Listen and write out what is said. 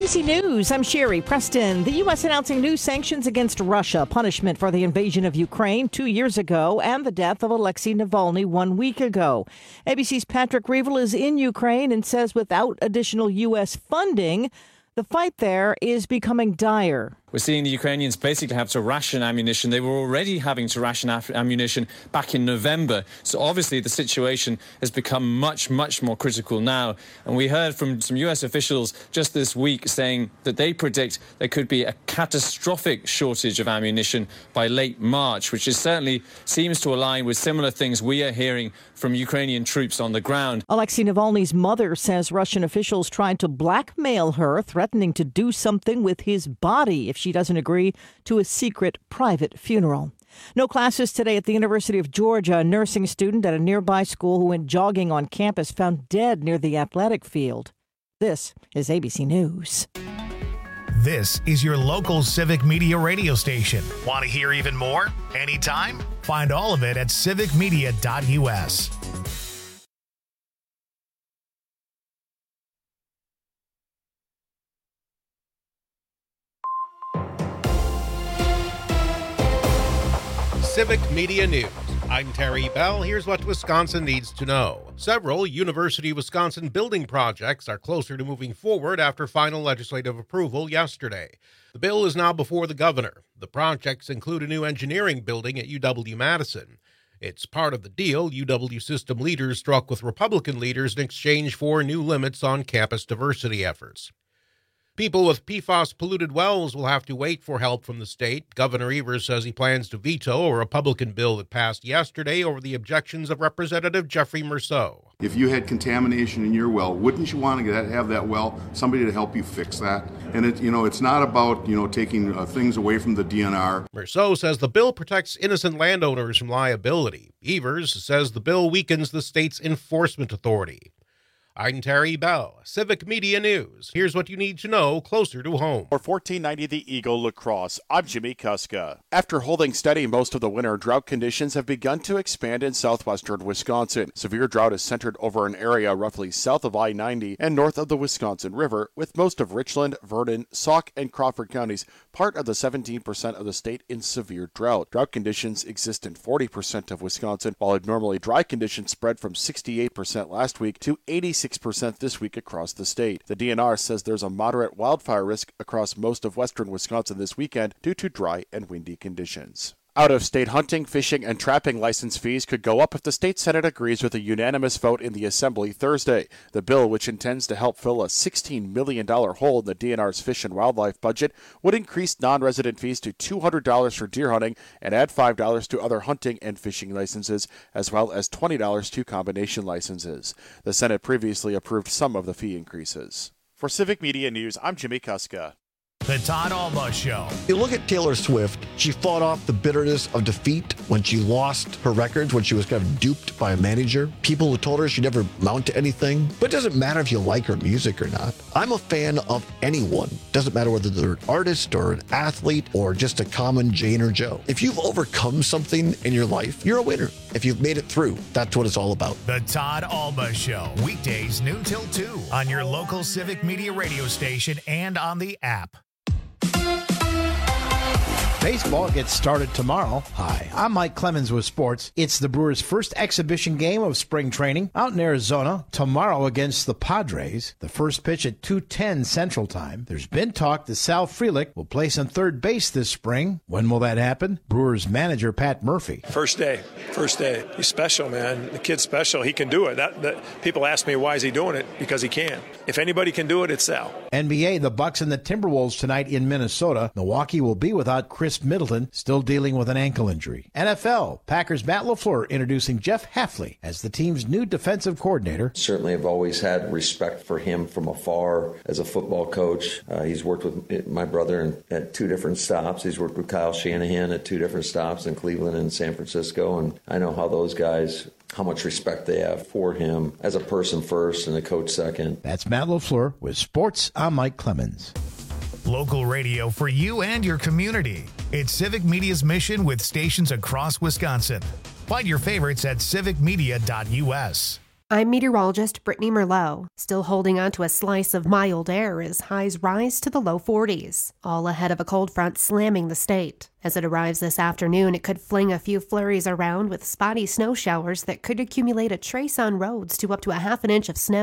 ABC News, I'm Sherry Preston. The U.S. announcing new sanctions against Russia, punishment for the invasion of Ukraine 2 years ago and the death of Alexei Navalny 1 week ago. ABC's Patrick Reevell is in Ukraine and says without additional U.S. funding, the fight there is becoming dire. We're seeing the Ukrainians basically have to ration ammunition. They were already having to ration ammunition back in November. So obviously the situation has become much, much more critical now. And we heard from some U.S. officials just this week saying that they predict there could be a catastrophic shortage of ammunition by late March, which is certainly seems to align with similar things we are hearing from Ukrainian troops on the ground. Alexei Navalny's mother says Russian officials tried to blackmail her, threatening to do something with his body if she doesn't agree to a secret private funeral. No classes today at the University of Georgia. A nursing student at a nearby school who went jogging on campus found dead near the athletic field. This is ABC News. This is your local Civic Media radio station. Want to hear even more? Anytime? Find all of it at civicmedia.us. Civic Media News. I'm Terry Bell. Here's what Wisconsin needs to know. Several University of Wisconsin building projects are closer to moving forward after final legislative approval yesterday. The bill is now before the governor. The projects include a new engineering building at UW-Madison. It's part of the deal UW system leaders struck with Republican leaders in exchange for new limits on campus diversity efforts. People with PFAS-polluted wells will have to wait for help from the state. Governor Evers says he plans to veto a Republican bill that passed yesterday over the objections of Representative Jeffrey Merceau. If you had contamination in your well, wouldn't you want to have that well, somebody to help you fix that? And it's not about, taking things away from the DNR. Merceau says the bill protects innocent landowners from liability. Evers says the bill weakens the state's enforcement authority. I'm Terry Bell, Civic Media News. Here's what you need to know closer to home. For 1490 The Eagle Lacrosse, I'm Jimmy Kuska. After holding steady most of the winter, drought conditions have begun to expand in southwestern Wisconsin. Severe drought is centered over an area roughly south of I-90 and north of the Wisconsin River, with most of Richland, Vernon, Sauk, and Crawford counties part of the 17% of the state in severe drought. Drought conditions exist in 40% of Wisconsin, while abnormally dry conditions spread from 68% last week to 86% this week across the state. The DNR says there's a moderate wildfire risk across most of western Wisconsin this weekend due to dry and windy conditions. Out-of-state hunting, fishing, and trapping license fees could go up if the state Senate agrees with a unanimous vote in the Assembly Thursday. The bill, which intends to help fill a $16 million hole in the DNR's fish and wildlife budget, would increase non-resident fees to $200 for deer hunting and add $5 to other hunting and fishing licenses, as well as $20 to combination licenses. The Senate previously approved some of the fee increases. For Civic Media News, I'm Jimmy Kuska. The Todd Alba Show. You look at Taylor Swift, she fought off the bitterness of defeat when she lost her records, when she was kind of duped by a manager. People who told her she'd never amount to anything. But it doesn't matter if you like her music or not. I'm a fan of anyone. Doesn't matter whether they're an artist or an athlete or just a common Jane or Joe. If you've overcome something in your life, you're a winner. If you've made it through, that's what it's all about. The Todd Alba Show. Weekdays noon till 2 on your local Civic Media radio station and on the app. Baseball gets started tomorrow. Hi, I'm Mike Clemens with sports. It's the Brewers' first exhibition game of spring training out in Arizona tomorrow against the Padres. The first pitch at 2:10 Central Time. There's been talk that Sal Frelick will place on third base this spring. When will that happen? Brewers manager Pat Murphy. First day. He's special, man. The kid's special. He can do it. That people ask me why is he doing it? Because he can. If anybody can do it, it's Sal. NBA, the Bucks and the Timberwolves tonight in Minnesota. Milwaukee will be without Chris Middleton, still dealing with an ankle injury. NFL, Packers' Matt LaFleur introducing Jeff Hafley as the team's new defensive coordinator. Certainly have always had respect for him from afar as a football coach. He's worked with my brother at two different stops. He's worked with Kyle Shanahan at two different stops in Cleveland and San Francisco, and I know how those guys, how much respect they have for him as a person first and a coach second. That's Matt LaFleur with Sports. I'm Mike Clemens. Local radio for you and your community. It's Civic Media's mission with stations across Wisconsin. Find your favorites at civicmedia.us. I'm meteorologist Brittany Merlot. Still holding on to a slice of mild air as highs rise to the low 40s, all ahead of a cold front slamming the state. As it arrives this afternoon, it could fling a few flurries around with spotty snow showers that could accumulate a trace on roads to up to a half an inch of snow.